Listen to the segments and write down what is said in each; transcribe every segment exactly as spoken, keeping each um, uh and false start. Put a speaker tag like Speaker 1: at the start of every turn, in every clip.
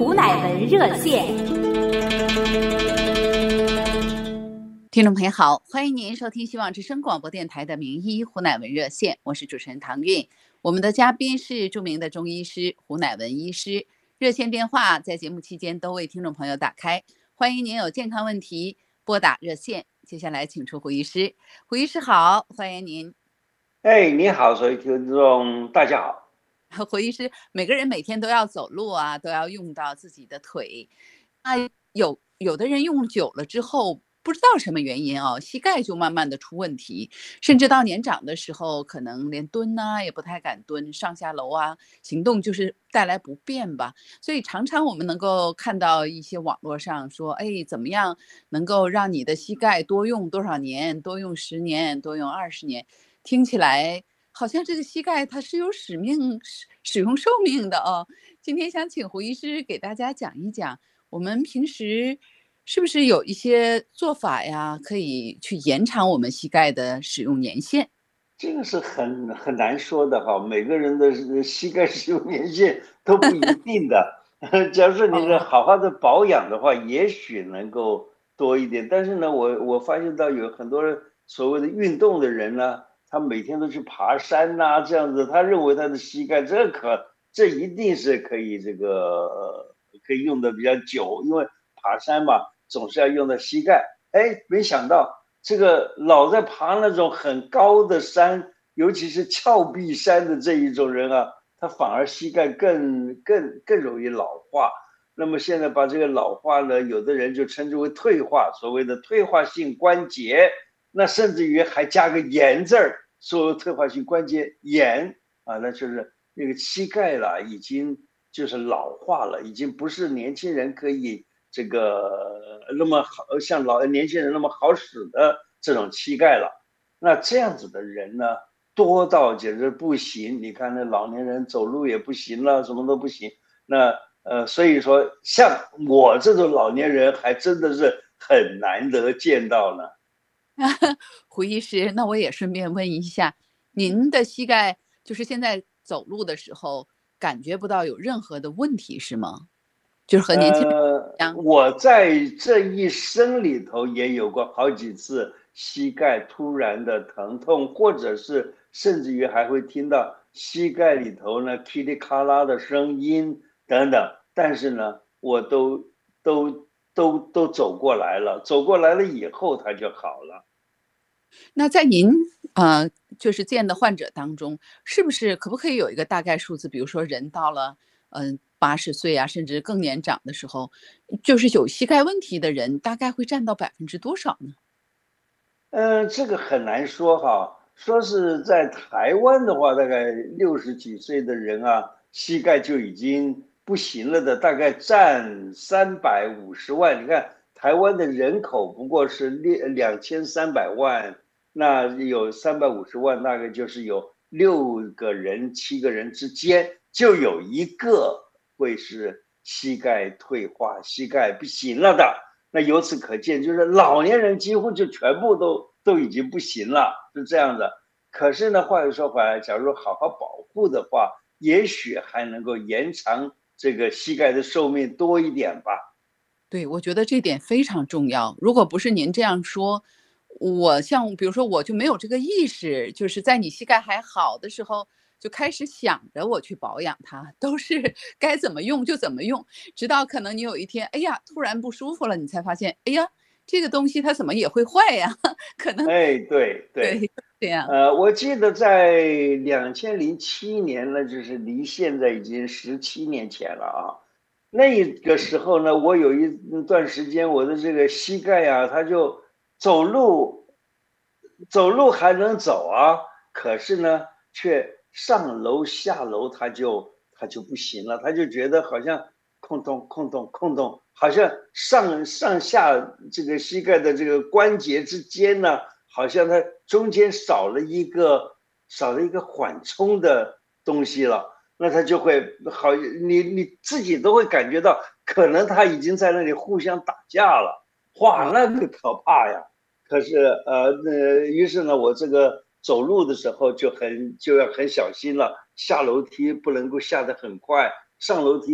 Speaker 1: 胡乃文热线。
Speaker 2: 听众朋友好，欢迎您收听希望之声广播电台的名医胡乃文热线，我是主持人唐韵。我们的嘉宾是著名的中医师胡乃文医师，热线电话在节目期间都为听众朋友打开，欢迎您有健康问题拨打热线。接下来请出胡医师。胡医师好，欢迎您。
Speaker 3: 哎，你好，所有听众大家好。
Speaker 2: 胡医师，每个人每天都要走路啊，都要用到自己的腿。啊，有有的人用久了之后，不知道什么原因啊，膝盖就慢慢的出问题，甚至到年长的时候，可能连蹲啊也不太敢蹲，上下楼啊，行动就是带来不便吧。所以常常我们能够看到一些网络上说，哎，怎么样能够让你的膝盖多用多少年，多用十年，多用二十年，听起来好像这个膝盖它是有使命使使用寿命的哦。今天想请胡医师给大家讲一讲，我们平时是不是有一些做法呀，可以去延长我们膝盖的使用年限？
Speaker 3: 这个是很很难说的哈，每个人的膝盖使用年限都不一定的。假如说你是好好的保养的话，也许能够多一点。但是呢，我我发现到有很多所谓的运动的人呢，他每天都去爬山呐、啊，这样子，他认为他的膝盖这可这一定是可以这个、呃、可以用的比较久，因为爬山嘛，总是要用到膝盖。哎，没想到这个老在爬那种很高的山，尤其是峭壁山的这一种人啊，他反而膝盖更更更容易老化。那么现在把这个老化呢，有的人就称之为退化，所谓的退化性关节，那甚至于还加个炎字儿，说退化性关节炎啊，那就是那个膝盖了，已经就是老化了，已经不是年轻人可以这个那么好，像老年轻人那么好使的这种膝盖了。那这样子的人呢，多到简直不行。你看那老年人走路也不行了，什么都不行。那呃，所以说像我这种老年人，还真的是很难得见到呢。
Speaker 2: 胡医师，那我也顺便问一下，您的膝盖就是现在走路的时候感觉不到有任何的问题是吗？就是和年轻人一样。
Speaker 3: 呃，我在这一生里头也有过好几次膝盖突然的疼痛，或者是甚至于还会听到膝盖里头呢噼里咔啦的声音等等，但是呢，我都都都都走过来了，走过来了以后它就好了。
Speaker 2: 那在您呃就是见的患者当中，是不是可不可以有一个大概数字？比如说人到了嗯八十岁啊，甚至更年长的时候，就是有膝盖问题的人，大概会占到百分之多少呢？
Speaker 3: 嗯，这个很难说哈。说是在台湾的话，大概六十几岁的人啊，膝盖就已经不行了的，大概占三百五十万。你看台湾的人口不过是两两千三百万，那有三百五十万，大概就是有六个人、七个人之间就有一个会是膝盖退化、膝盖不行了的。那由此可见，就是老年人几乎就全部都都已经不行了，是这样的。可是呢，话又说回来，假如好好保护的话，也许还能够延长这个膝盖的寿命多一点吧。
Speaker 2: 对，我觉得这点非常重要。如果不是您这样说，我像比如说我就没有这个意识，就是在你膝盖还好的时候，就开始想着我去保养它，都是该怎么用就怎么用，直到可能你有一天，哎呀，突然不舒服了，你才发现，哎呀，这个东西它怎么也会坏呀？可能
Speaker 3: 哎，对对，
Speaker 2: 对这样。
Speaker 3: 呃，我记得在两千零七年呢，就是离现在已经十七年前了啊。那个时候呢，我有一段时间我的这个膝盖啊，它就走路走路还能走啊，可是呢，却上楼下楼它就它就不行了，它就觉得好像空洞空洞空洞，好像上上下这个膝盖的这个关节之间呢，好像它中间少了一个少了一个缓冲的东西了。那他就会好，你你自己都会感觉到，可能他已经在那里互相打架了，哇，那个可怕呀！可是呃，那于是呢，我这个走路的时候就很就要很小心了，下楼梯不能够下得很快，上楼梯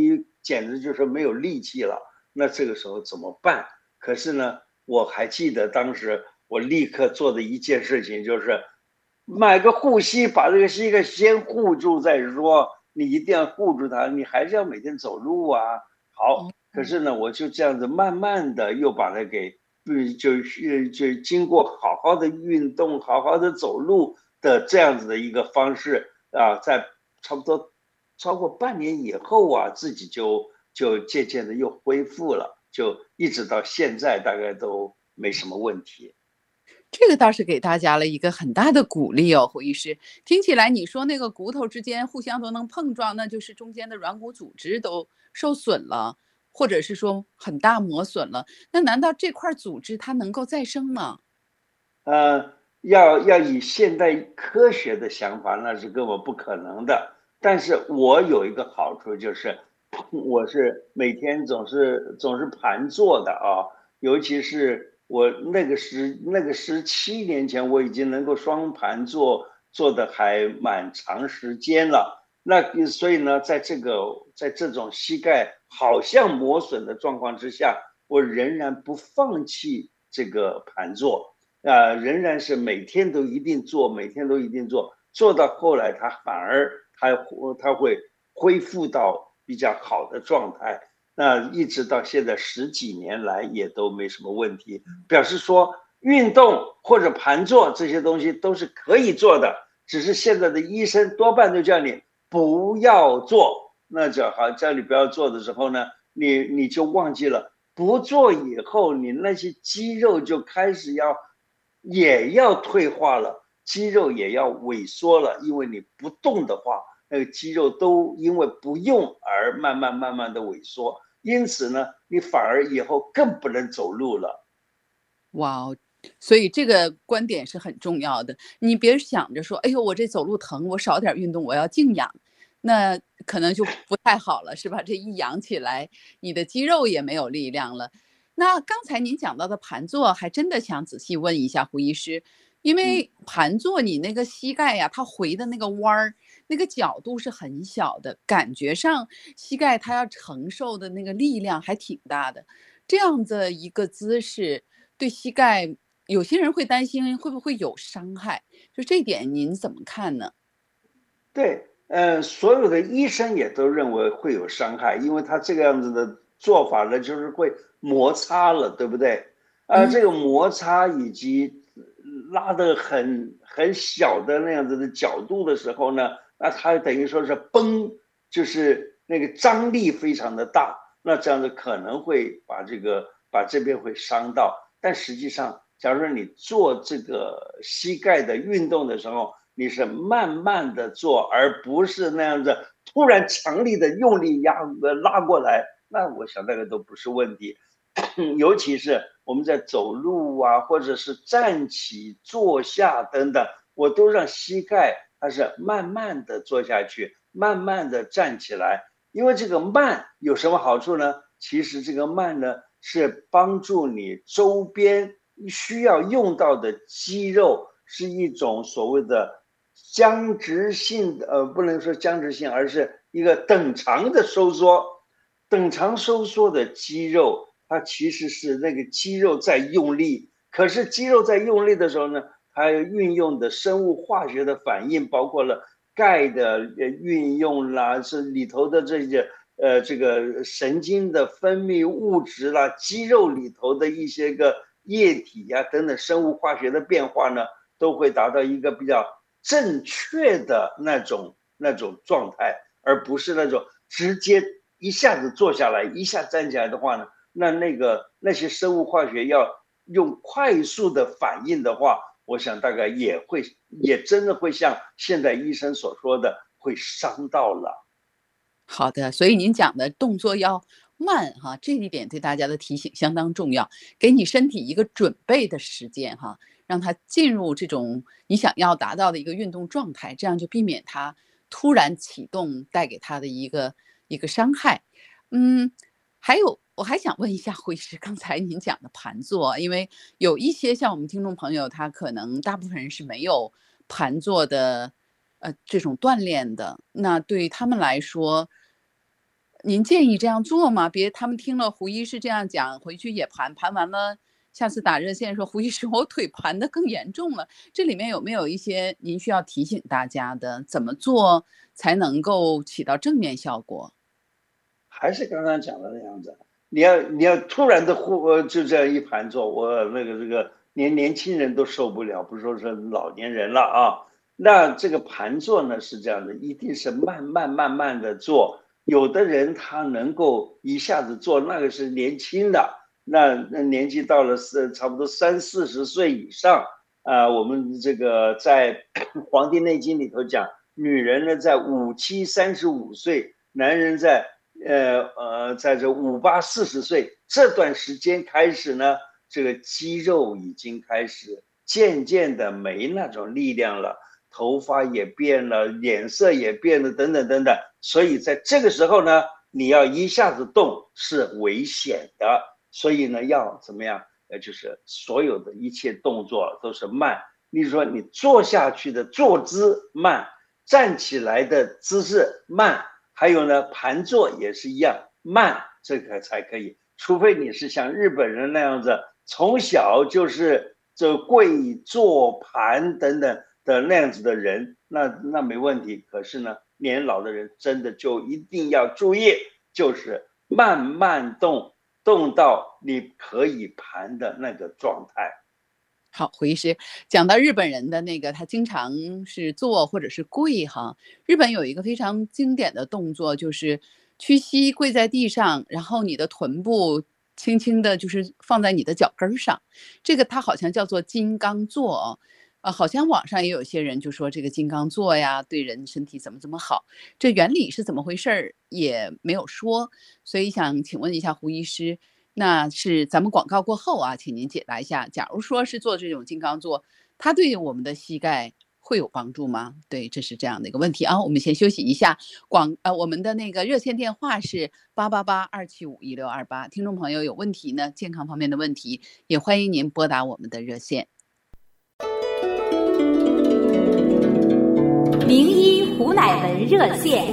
Speaker 3: 简直就是没有力气了。那这个时候怎么办？可是呢，我还记得当时我立刻做的一件事情就是买个护膝，把这个膝盖先护住再说。你一定要护住它，你还是要每天走路啊。好，可是呢，我就这样子慢慢的又把它给，就是就经过好好的运动、好好的走路的这样子的一个方式啊，在差不多超过半年以后啊，自己就就渐渐的又恢复了，就一直到现在大概都没什么问题。
Speaker 2: 这个倒是给大家了一个很大的鼓励哦，胡医师。听起来你说那个骨头之间互相都能碰撞，那就是中间的软骨组织都受损了，或者是说很大磨损了。那难道这块组织它能够再生吗？
Speaker 3: 呃，要要以现代科学的想法，那是根本不可能的。但是我有一个好处，就是我是每天总是总是盘坐的啊，尤其是我那个十那个十七年前，我已经能够双盘坐坐的还蛮长时间了。那所以呢，在这个在这种膝盖好像磨损的状况之下，我仍然不放弃这个盘坐。啊、呃仍然是每天都一定做，每天都一定做，做到后来，它反而它它会恢复到比较好的状态。那一直到现在十几年来也都没什么问题，表示说运动或者盘坐这些东西都是可以做的，只是现在的医生多半都叫你不要做。那就好，叫你不要做的时候呢，你你就忘记了，不做以后，你那些肌肉就开始要也要退化了，肌肉也要萎缩了，因为你不动的话，那个肌肉都因为不用而慢慢慢慢的萎缩，因此呢，你反而以后更不能走路了。
Speaker 2: 哇哦，所以这个观点是很重要的。你别想着说，哎呦，我这走路疼，我少点运动，我要静养，那可能就不太好了，是吧？这一养起来，你的肌肉也没有力量了。那刚才您讲到的盘坐，还真的想仔细问一下胡医师，因
Speaker 3: 嗯，
Speaker 2: 为盘坐你那个膝盖呀，它回的那个弯儿，那个角度是很小的，感觉上膝盖它要承受的那个力量还挺大的。这样的一个姿势对膝盖，有些人会担心会不会有伤害，就这点您怎么看呢？
Speaker 3: 对，呃，所有的医生也都认为会有伤害，因为他这个样子的做法呢，就是会摩擦了，对不对？呃，
Speaker 2: 嗯。
Speaker 3: 这个摩擦以及拉的很很小的那样子的角度的时候呢，那它等于说是绷，就是那个张力非常的大，那这样子可能会把这个把这边会伤到。但实际上，假如说你做这个膝盖的运动的时候，你是慢慢的做，而不是那样子突然强力的用力压呃拉过来，那我想那个都不是问题。尤其是我们在走路啊，或者是站起、坐下等等，我都让膝盖它是慢慢的坐下去，慢慢的站起来。因为这个慢有什么好处呢？其实这个慢呢，是帮助你周边需要用到的肌肉，是一种所谓的僵直性的，呃，不能说僵直性，而是一个等长的收缩。等长收缩的肌肉，它其实是那个肌肉在用力，可是肌肉在用力的时候呢，它运用的生物化学的反应，包括了钙的运用啦，是里头的这些呃这个神经的分泌物质啦，肌肉里头的一些个液体呀、啊、等等生物化学的变化呢，都会达到一个比较正确的那种那种状态，而不是那种直接一下子坐下来，一下站起来的话呢，那那个那些生物化学要用快速的反应的话，我想大概也会也真的会像现在医生所说的，会伤到了。
Speaker 2: 好的，所以您讲的动作要慢哈，这一点对大家的提醒相当重要，给你身体一个准备的时间哈，让它进入这种你想要达到的一个运动状态，这样就避免它突然启动带给他的一个一个伤害。嗯，还有我还想问一下会师，刚才您讲的盘坐，因为有一些像我们听众朋友，他可能大部分人是没有盘坐的呃这种锻炼的，那对于他们来说， 您建议这样做吗？别他们听了胡医师这样讲，回去也盘，盘完了，下次打热线说胡医师，我腿盘的更严重了。这里面有没有一些您需要提醒大家的，怎么做才能够起到正面效果？
Speaker 3: 还是刚刚讲的那样子，你要你要突然的呼就这样一盘坐，我那个这个连年轻人都受不了，不说是老年人了啊。那这个盘坐呢是这样的，一定是慢慢慢慢的做。有的人他能够一下子做，那个是年轻的，那那年纪到了是差不多三四十岁以上啊、呃。我们这个在《黄帝内经》里头讲，女人呢在五七三十五岁，男人在呃呃，在这五八四十岁这段时间开始呢，这个肌肉已经开始渐渐的没那种力量了，头发也变了，脸色也变了，等等等等。所以在这个时候呢，你要一下子动是危险的，所以呢，要怎么样？呃，就是所有的一切动作都是慢。例如说，你坐下去的坐姿慢，站起来的姿势慢。还有呢，盘坐也是一样，慢，这个才可以。除非你是像日本人那样子，从小就是这跪坐盘等等的那样子的人，那那没问题。可是呢，年老的人真的就一定要注意，就是慢慢动，动到你可以盘的那个状态。
Speaker 2: 好，胡医师讲到日本人的那个，他经常是坐或者是跪哈。日本有一个非常经典的动作，就是屈膝跪在地上，然后你的臀部轻轻的，就是放在你的脚跟上。这个它好像叫做金刚坐哦。呃，好像网上也有些人就说这个金刚坐呀，对人身体怎么怎么好。这原理是怎么回事儿也没有说，所以想请问一下胡医师。那是咱们广告过后啊，请您解答一下，假如说是做这种金刚坐，它对我们的膝盖会有帮助吗？对，这是这样的一个问题啊。我们先休息一下，广呃，我们的那个热线电话是八八八二七五一六二八，听众朋友有问题呢，健康方面的问题，也欢迎您拨打我们的热线。
Speaker 1: 名医胡乃文热线。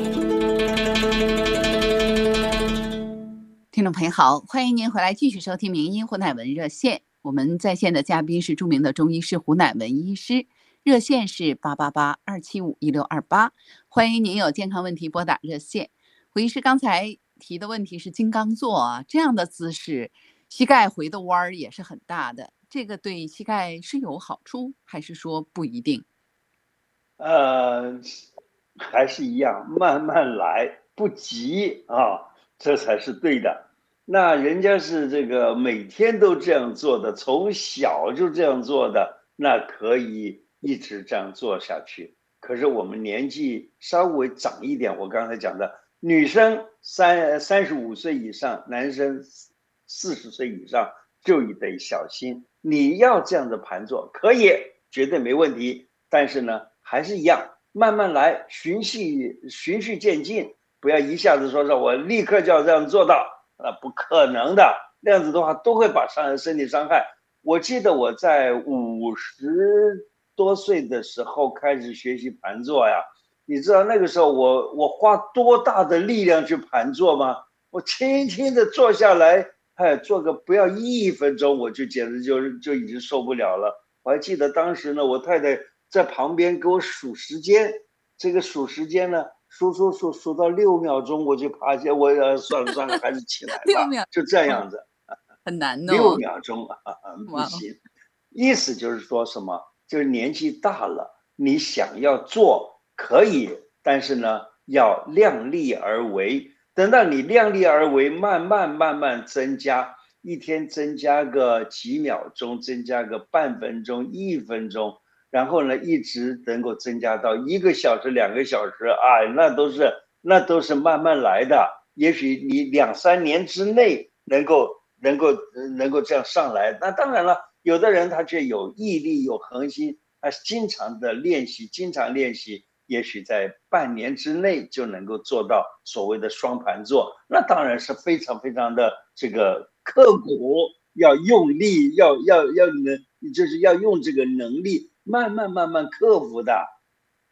Speaker 2: 听众朋友好，欢迎您回来继续收听名医胡乃文热线。我们在线的嘉宾是著名的中医师胡乃文医师，热线是八八八二七五一六二八，欢迎您有健康问题拨打热线。胡医师刚才提的问题是金刚坐啊，这样的姿势，膝盖回的弯儿也是很大的，这个对膝盖是有好处，还是说不一定？
Speaker 3: 呃，还是一样，慢慢来，不急啊。这才是对的。那人家是这个每天都这样做的，从小就这样做的，那可以一直这样做下去。可是我们年纪稍微长一点，我刚才讲的，女生三三十五岁以上，男生四十岁以上就得小心。你要这样的盘坐可以，绝对没问题。但是呢，还是一样，慢慢来，循序循序渐进。不要一下子说让我立刻就要这样做到，那不可能的。那样子的话，都会把伤身体伤害。我记得我在五十多岁的时候开始学习盘坐呀，你知道那个时候我我花多大的力量去盘坐吗？我轻轻的坐下来，哎，坐个不要一分钟，我就简直就就已经受不了了。我还记得当时呢，我太太在旁边给我数时间，这个数时间呢。数数数数到六秒钟，我就爬起来，我呃算了算了，还是起来吧。
Speaker 2: 六秒
Speaker 3: 就这样子，
Speaker 2: 很难哦。
Speaker 3: 六秒钟啊，不行。意思就是说什么？就是年纪大了，你想要做可以，但是呢，要量力而为。等到你量力而为，慢慢慢慢增加，一天增加个几秒钟，增加个半分钟、一分钟。然后呢，一直能够增加到一个小时、两个小时，啊，那都是那都是慢慢来的。也许你两三年之内能够能够能够这样上来。那当然了，有的人他却有毅力、有恒心，他经常的练习，经常练习，也许在半年之内就能够做到所谓的双盘坐。那当然是非常非常的这个刻苦，要用力，要要要能，就是要用这个能力。慢慢慢慢克服的。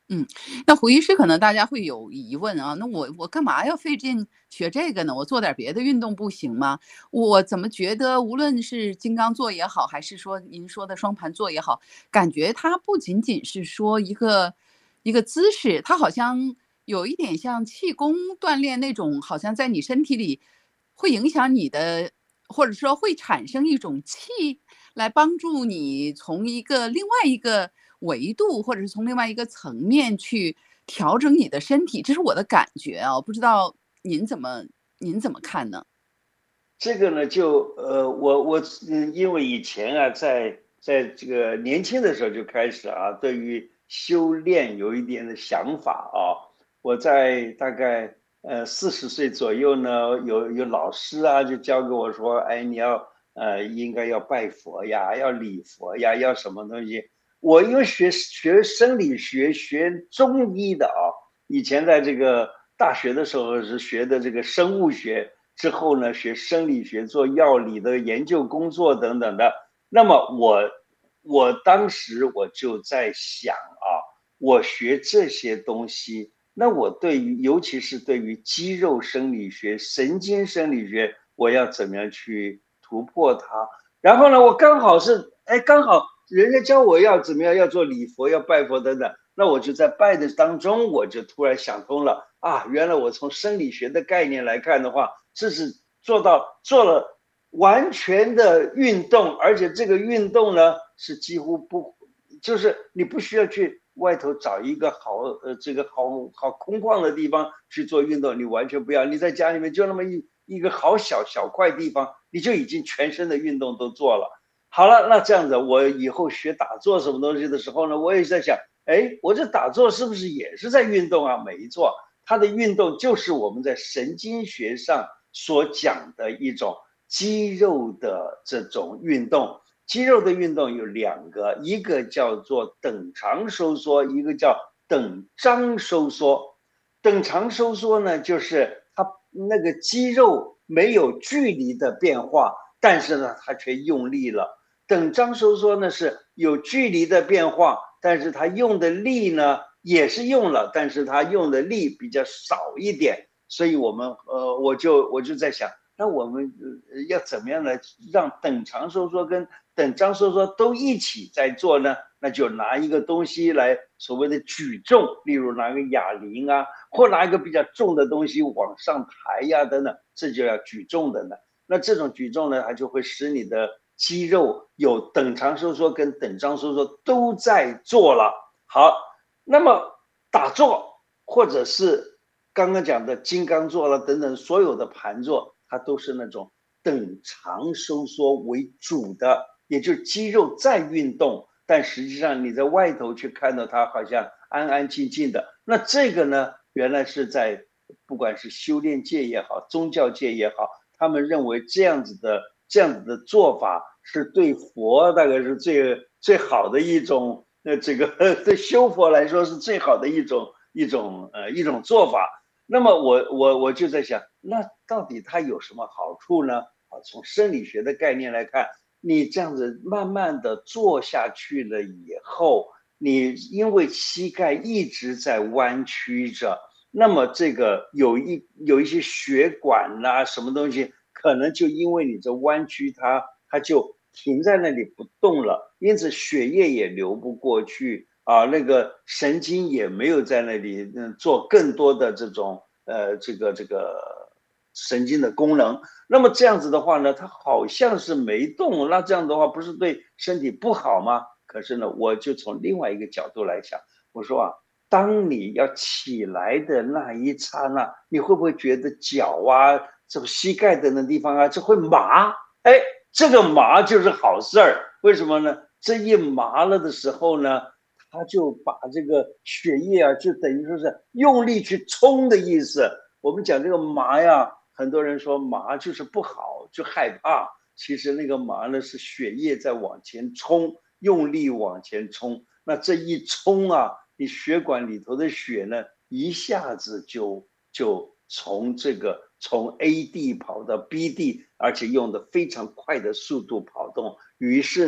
Speaker 2: 嗯，那胡医师可能大家会有疑问啊，那我我干嘛要费劲学这个呢？我做点别的运动不行吗？我怎么觉得无论是金刚坐也好，还是说您说的双盘坐也好，感觉它不仅仅是说一个一个姿势，它好像有一点像气功锻炼那种，好像在你身体里会影响你的，或者说会产生一种气，来帮助你从一个另外一个维度，或者是从另外一个层面去调整你的身体，这是我的感觉啊，不知道您怎么您怎么看呢？
Speaker 3: 这个呢，就呃，我我嗯，因为以前啊，在在这个年轻的时候就开始啊，对于修炼有一点的想法啊。我在大概呃四十岁左右呢，有有老师啊就教给我说，哎，你要呃应该要拜佛呀，要礼佛呀，要什么东西。我因为学学生理学、学中医的啊，以前在这个大学的时候是学的这个生物学。之后呢，学生理学、做药理的研究工作等等的。那么我我当时我就在想啊，我学这些东西，那我对于尤其是对于肌肉生理学、神经生理学，我要怎么样去突破它？然后呢，我刚好是哎，刚好人家教我要怎么样，要做礼佛、要拜佛等等。那我就在拜的当中，我就突然想通了啊，原来我从生理学的概念来看的话，这是做到做了完全的运动，而且这个运动呢是几乎不，就是你不需要去外头找一个好呃这个好好空旷的地方去做运动，你完全不要，你在家里面就那么一一个好小小块地方，你就已经全身的运动都做了。好了，那这样子，我以后学打坐什么东西的时候呢，我也在想，哎，我这打坐是不是也是在运动啊？没错，它的运动就是我们在神经学上所讲的一种肌肉的这种运动。肌肉的运动有两个，一个叫做等长收缩，一个叫等张收缩。等长收缩呢，就是它那个肌肉没有距离的变化，但是呢，它却用力了。等张收缩呢是有距离的变化，但是它用的力呢也是用了，但是它用的力比较少一点。所以我们呃，我就我就在想，那我们呃要怎么样来让等长收缩跟等张收缩都一起在做呢？那就拿一个东西来所谓的举重，例如拿个哑铃啊，或拿一个比较重的东西往上抬呀、啊、等等，这就要举重的呢。那这种举重呢，它就会使你的肌肉有等长收缩跟等张收缩都在做了。好，那么打坐或者是刚刚讲的金刚坐了等等，所有的盘坐，它都是那种等长收缩为主的，也就是肌肉在运动，但实际上你在外头去看到它好像安安静静的。那这个呢，原来是在不管是修炼界也好，宗教界也好，他们认为这样子的这样子的做法是对佛大概是最最好的一种，呃，这个对修佛来说是最好的一种一种呃一种做法。那么我我我就在想，那到底它有什么好处呢？啊，从生理学的概念来看，你这样子慢慢的做下去了以后，你因为膝盖一直在弯曲着，那么这个有一有一些血管呐、啊，什么东西，可能就因为你这弯曲它，它就停在那里不动了，因此血液也流不过去啊，那个神经也没有在那里嗯做更多的这种呃这个这个神经的功能。那么这样子的话呢，它好像是没动，那这样的话不是对身体不好吗？可是呢，我就从另外一个角度来想，我说啊，当你要起来的那一刹那，你会不会觉得脚啊，这个膝盖的那地方啊，就会麻？哎，这个麻就是好事儿。为什么呢？这一麻了的时候呢，它就把这个血液啊，就等于说是用力去冲的意思。我们讲这个麻呀，很多人说麻就是不好，就害怕。其实那个麻呢，是血液在往前冲，用力往前冲。那这一冲啊，你血管里头的血呢，一下子就就从这个从 A 地跑到 B 地，而且用的非常快的速度跑动。于是呢，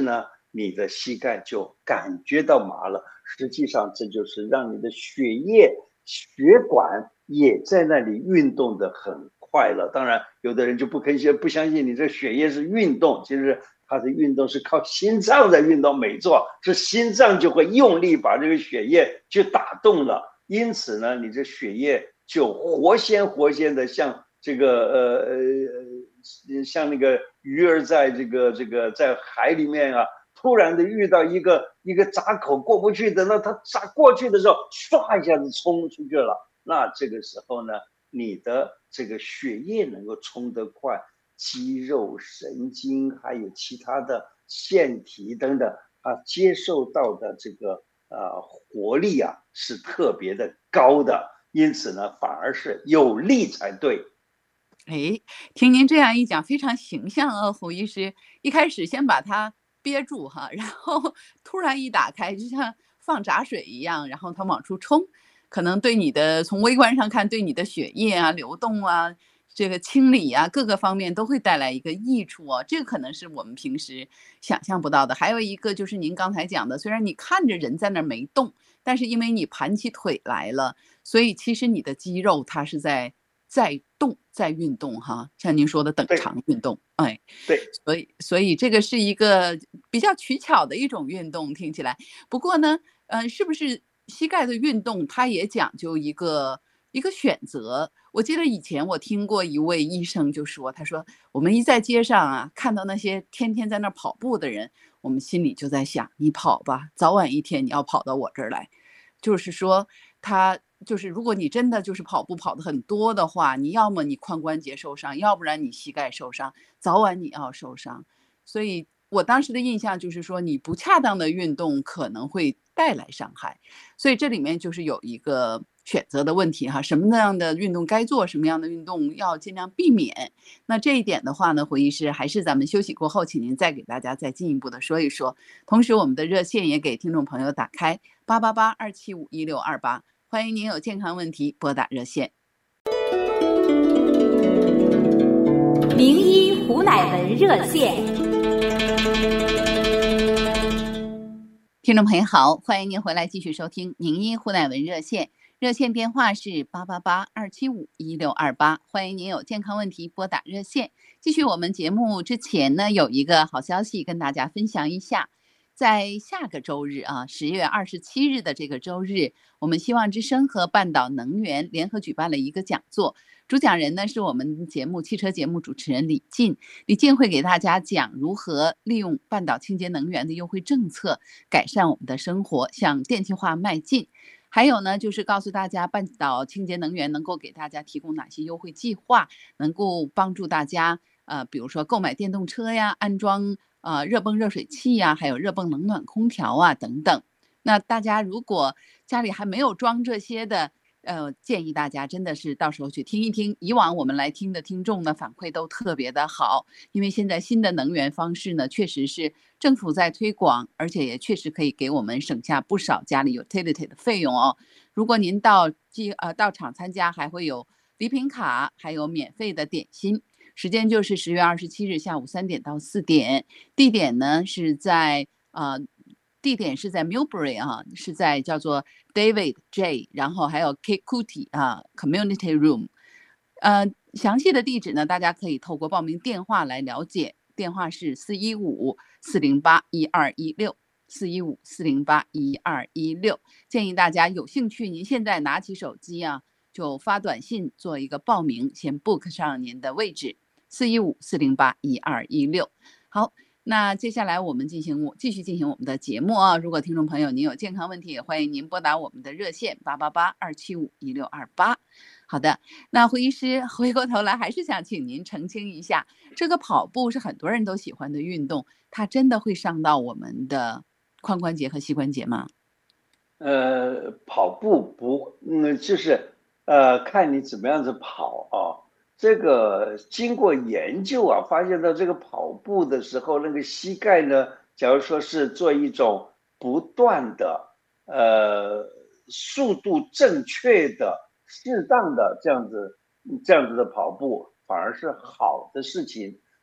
Speaker 3: 你的膝盖就感觉到麻了。实际上这就是让你的血液血管也在那里运动的很快了。当然有的人就不肯不相信你这血液是运动，其实它的运动是靠心脏在运动，没错，是心脏就会用力把这个血液去打动了，因此呢你这血液就活鲜活鲜的，像这个呃呃像那个鱼儿在这个这个在海里面啊，突然的遇到一个一个闸口过不去，等到它闸过去的时候，唰一下子冲出去了。那这个时候呢，你的这个血液能够冲得快，肌肉、神经还有其他的腺体等等，它接受到的这个呃活力啊是特别的高的，因此呢，反而是有利才对。
Speaker 2: 哎，听您这样一讲，非常形象啊，胡医师。一开始先把它憋住哈，然后突然一打开，就像放闸水一样，然后它往出冲，可能对你的从微观上看，对你的血液啊、流动啊、这个清理啊各个方面都会带来一个益处哦。这个可能是我们平时想象不到的。还有一个就是您刚才讲的，虽然你看着人在那儿没动，但是因为你盘起腿来了，所以其实你的肌肉它是在在动，在运动哈，像您说的等长运动，哎，
Speaker 3: 对，
Speaker 2: 所以所以这个是一个比较取巧的一种运动，听起来。不过呢，呃，是不是膝盖的运动它也讲究一个一个选择？我记得以前我听过一位医生就说，他说我们一在街上啊，看到那些天天在那儿跑步的人，我们心里就在想，你跑吧，早晚一天你要跑到我这儿来。就是说他就是如果你真的就是跑步跑得很多的话，你要么你髋关节受伤，要不然你膝盖受伤，早晚你要受伤。所以我当时的印象就是说，你不恰当的运动可能会带来伤害。所以这里面就是有一个选择的问题哈，什么样的运动该做，什么样的运动要尽量避免。那这一点的话呢，胡医师还是咱们休息过后，请您再给大家再进一步的说一说。同时，我们的热线也给听众朋友打开八八八二七五一六二八，欢迎您有健康问题拨打热线。
Speaker 1: 名医胡乃文热线。
Speaker 2: 听众朋友好，欢迎您回来继续收听名医胡乃文热线，热线电话是八八八二七五一六二八，欢迎您有健康问题拨打热线。继续我们节目之前呢，有一个好消息跟大家分享一下。在下个周日啊，十月二十七日的这个周日，我们希望之声和半岛能源联合举办了一个讲座，主讲人呢是我们节目汽车节目主持人李进。李进会给大家讲如何利用半岛清洁能源的优惠政策，改善我们的生活，向电气化迈进。还有呢，就是告诉大家半岛清洁能源能够给大家提供哪些优惠计划，能够帮助大家呃，比如说购买电动车呀，安装呃热泵热水器呀，还有热泵冷暖空调啊等等。那大家如果家里还没有装这些的，呃，建议大家真的是到时候去听一听。以往我们来听的听众呢，反馈都特别的好，因为现在新的能源方式呢，确实是政府在推广，而且也确实可以给我们省下不少家里 utility 的费用哦。如果您到机呃到场参加，还会有礼品卡，还有免费的点心。时间就是十月二十七日下午三点到四点，地点呢是在呃，地点是在 Millbury 啊，是在叫做 David J， 然后还有 Kikuti 啊 Community Room， 呃，详细的地址呢，大家可以透过报名电话来了解，电话是四一五四零八一二一六。四一五四零八一二一六，建议大家有兴趣，您现在拿起手机啊，就发短信做一个报名，先 book 上您的位置。四一五四零八一二一六。好，那接下来我们进行继续进行我们的节目啊。如果听众朋友您有健康问题，也欢迎您拨打我们的热线八八八二七五一六二八。好的，那胡医师回过头来还是想请您澄清一下，这个跑步是很多人都喜欢的运动，它真的会伤到我们的髋关节和膝关节吗？
Speaker 3: 呃，跑步不，嗯，就是呃，看你怎么样子跑啊。这个经过研究啊，发现到这个跑步的时候，那个膝盖呢，假如说是做一种不断的呃速度正确的、适当的这样子这样子的跑步，反而是好的事情。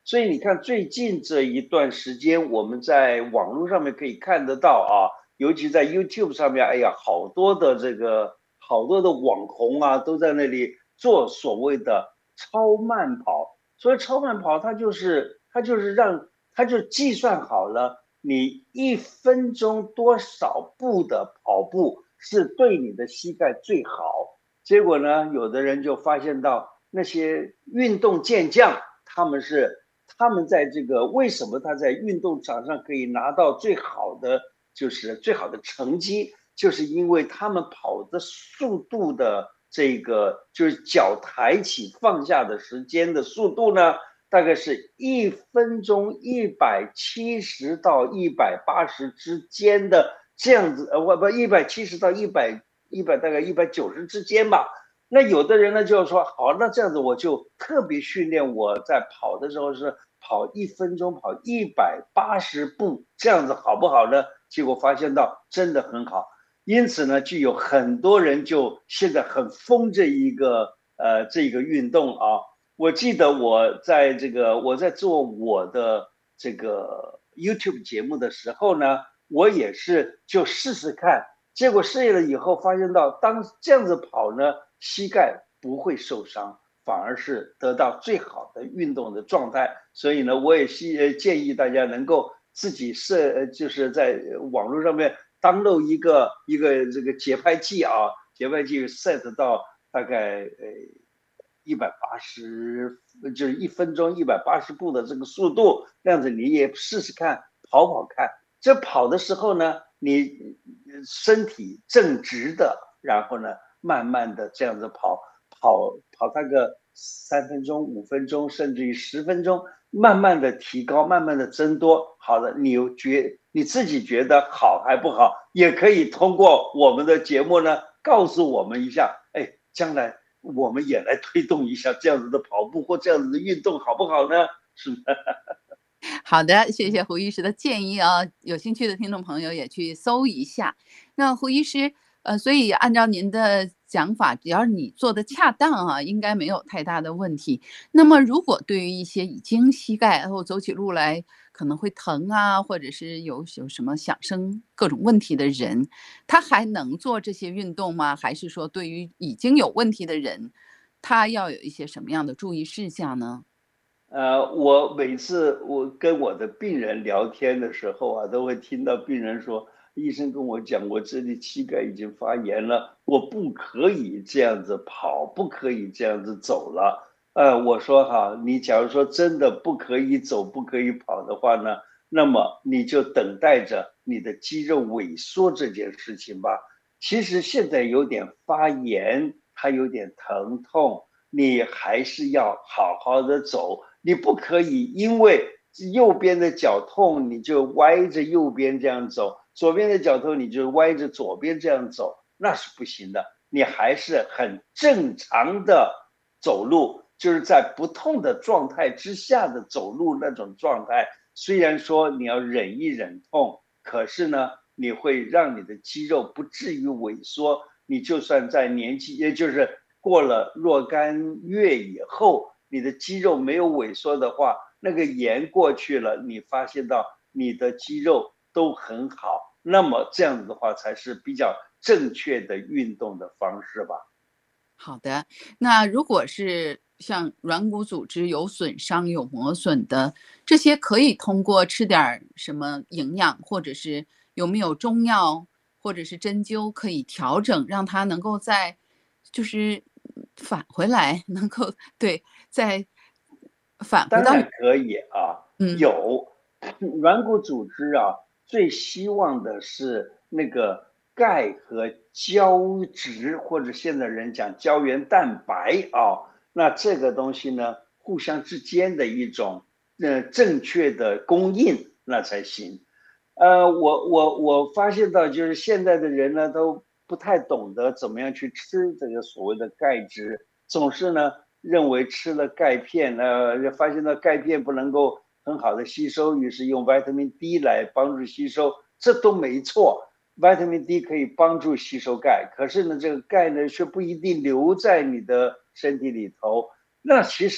Speaker 3: 所以你看最近这一段时间，我们在网络上面可以看得到啊，尤其在 YouTube 上面，哎呀，好多的这个好多的网红啊，都在那里做所谓的超慢跑。所以超慢跑，它就是它就是让它就计算好了，你一分钟多少步的跑步是对你的膝盖最好。结果呢，有的人就发现到那些运动健将，他们是他们在这个为什么他在运动场上可以拿到最好的就是最好的成绩，就是因为他们跑的速度的这个就是脚抬起放下的时间的速度呢，大概是一分钟一百七十到一百八十之间的这样子，呃，不不，一百七十到一百一百大概一百九十之间吧。那有的人呢就是说，好，那这样子我就特别训练我在跑的时候是跑一分钟跑一百八十步，这样子好不好呢？结果发现到真的很好。因此呢，就有很多人就现在很疯这一个呃这个运动啊。我记得我在这个我在做我的这个 YouTube 节目的时候呢，我也是就试试看，结果试了以后发现到，当这样子跑呢，膝盖不会受伤，反而是得到最好的运动的状态。所以呢，我也是建议大家能够自己设，就是在网络上面download一个一个这个节拍器啊，节拍器 set 到大概呃一百八十，就是一分钟一百八十步的这个速度，这样子你也试试看，跑跑看。这跑的时候呢，你身体正直的，然后呢，慢慢的这样子跑，跑跑大个三分钟、五分钟，甚至于十分钟，慢慢的提高，慢慢的增多。好的，你有觉你自己觉得好还不好，也可以通过我们的节目呢，告诉我们一下，哎，将来我们也来推动一下这样子的跑步或这样子的运动，好不好呢？是的。
Speaker 2: 好的，谢谢胡医师的建议啊，有兴趣的听众朋友也去搜一下。那胡医师，呃，所以按照您的讲法，只要你做的恰当啊，应该没有太大的问题。那么，如果对于一些已经膝盖然后走起路来可能会疼啊，或者是有有什么想生各种问题的人，他还能做这些运动吗？还是说对于已经有问题的人，他要有一些什么样的注意事项呢？
Speaker 3: 呃，我每次我跟我的病人聊天的时候啊，都会听到病人说，医生跟我讲，我这里膝盖已经发炎了，我不可以这样子跑，不可以这样子走了。呃，我说哈，你假如说真的不可以走，不可以跑的话呢，那么你就等待着你的肌肉萎缩这件事情吧。其实现在有点发炎，它有点疼痛，你还是要好好的走。你不可以因为右边的脚痛，你就歪着右边这样走，左边的脚痛你就歪着左边这样走，那是不行的。你还是很正常的走路，就是在不痛的状态之下的走路那种状态。虽然说你要忍一忍痛，可是呢，你会让你的肌肉不至于萎缩。你就算在年纪，也就是过了若干月以后，你的肌肉没有萎缩的话，那个炎过去了，你发现到你的肌肉都很好，那么这样子的话才是比较正确的运动的方式吧。
Speaker 2: 好的，那如果是像软骨组织有损伤、有磨损的，这些可以通过吃点儿什么营养，或者是有没有中药或者是针灸可以调整，让它能够再就是返回来，能够对再返回到
Speaker 3: 当然可以啊，
Speaker 2: 嗯
Speaker 3: 有软骨组织啊，最希望的是那个钙和胶质，或者现在人讲胶原蛋白啊，那这个东西呢，互相之间的一种呃正确的供应，那才行。呃，我我我发现到就是现在的人呢都不太懂得怎么样去吃这个所谓的钙质，总是呢认为吃了钙片，呃，发现到钙片不能够很好的吸收，于是用 vitamin D 来帮助吸收，这都没错。vitamin D 可以帮助吸收钙，可是呢，这个钙呢却不一定留在你的身体里头。那其实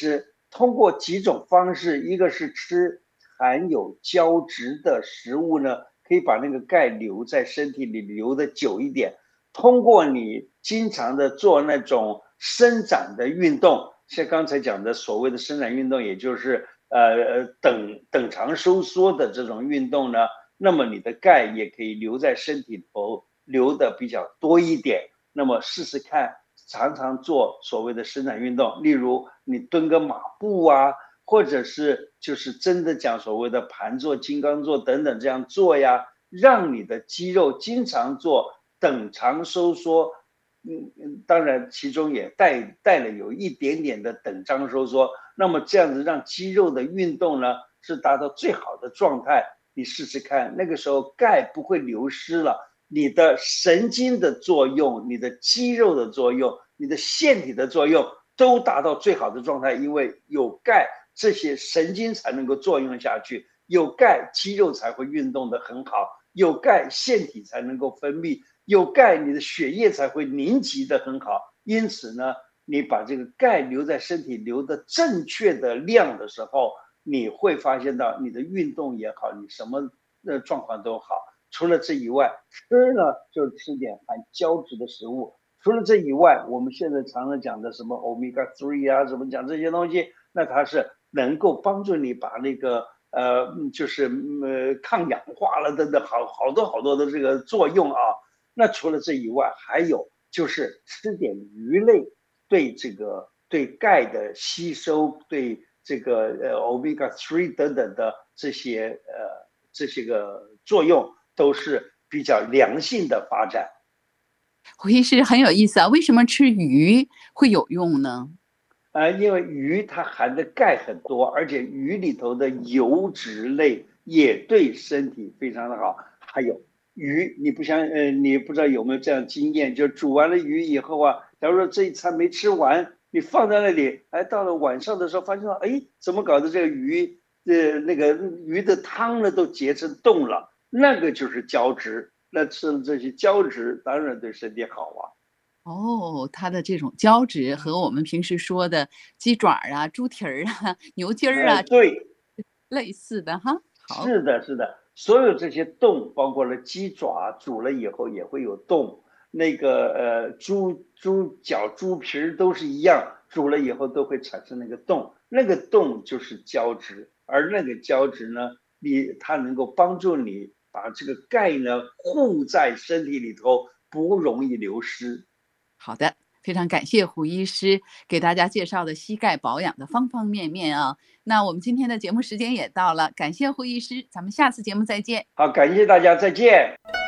Speaker 3: 通过几种方式，一个是吃含有胶质的食物呢，可以把那个钙留在身体里留的久一点。通过你经常的做那种伸展的运动，像刚才讲的所谓的伸展运动，也就是呃等等长收缩的这种运动呢，那么你的钙也可以留在身体头留的比较多一点。那么试试看，常常做所谓的伸展运动，例如你蹲个马步啊，或者是就是真的讲所谓的盘坐、金刚坐等等这样做呀，让你的肌肉经常做等长收缩。嗯，当然其中也带带了有一点点的等张收缩，那么这样子让肌肉的运动呢是达到最好的状态。你试试看，那个时候钙不会流失了，你的神经的作用、你的肌肉的作用、你的腺体的作用都达到最好的状态，因为有钙，这些神经才能够作用下去，有钙，肌肉才会运动得很好，有钙，腺体才能够分泌，有钙，你的血液才会凝集得很好。因此呢，你把这个钙留在身体留的正确的量的时候，你会发现到你的运动也好，你什么的状况都好。除了这以外，吃呢就吃点含胶质的食物。除了这以外，我们现在常常讲的什么 omega 三 啊，什么讲这些东西，那它是能够帮助你把那个呃，就是呃抗氧化了等等，好好多好多的这个作用啊。那除了这以外，还有就是吃点鱼类，对这个对钙的吸收，对这个呃 omega 三 等等的这些呃这些个作用都是比较良性的发展。
Speaker 2: 胡医师很有意思啊，为什么吃鱼会有用呢？
Speaker 3: 呃，因为鱼它含的钙很多，而且鱼里头的油脂类也对身体非常的好。还有鱼，你不想呃，你不知道有没有这样经验，就煮完了鱼以后啊，假如说这一餐没吃完，你放在那里，哎，到了晚上的时候发现到，哎，怎么搞的这个鱼，呃，那个鱼的汤呢都结成冻了，那个就是胶质。那吃了这些胶质，当然对身体好啊。
Speaker 2: 哦，它的这种胶质和我们平时说的鸡爪啊、猪蹄儿啊、牛筋儿
Speaker 3: 呃，
Speaker 2: 啊
Speaker 3: 对，
Speaker 2: 类似的哈。好，
Speaker 3: 是的，是的，所有这些冻，包括了鸡爪，煮了以后也会有冻。那个呃，猪猪脚、猪皮都是一样，煮了以后都会产生那个冻，那个冻就是胶质，而那个胶质呢，你它能够帮助你把这个钙呢护在身体里头，不容易流失。
Speaker 2: 好的，非常感谢胡医师给大家介绍的膝盖保养的方方面面啊。那我们今天的节目时间也到了，感谢胡医师，咱们下次节目再见。
Speaker 3: 好，感谢大家，再见。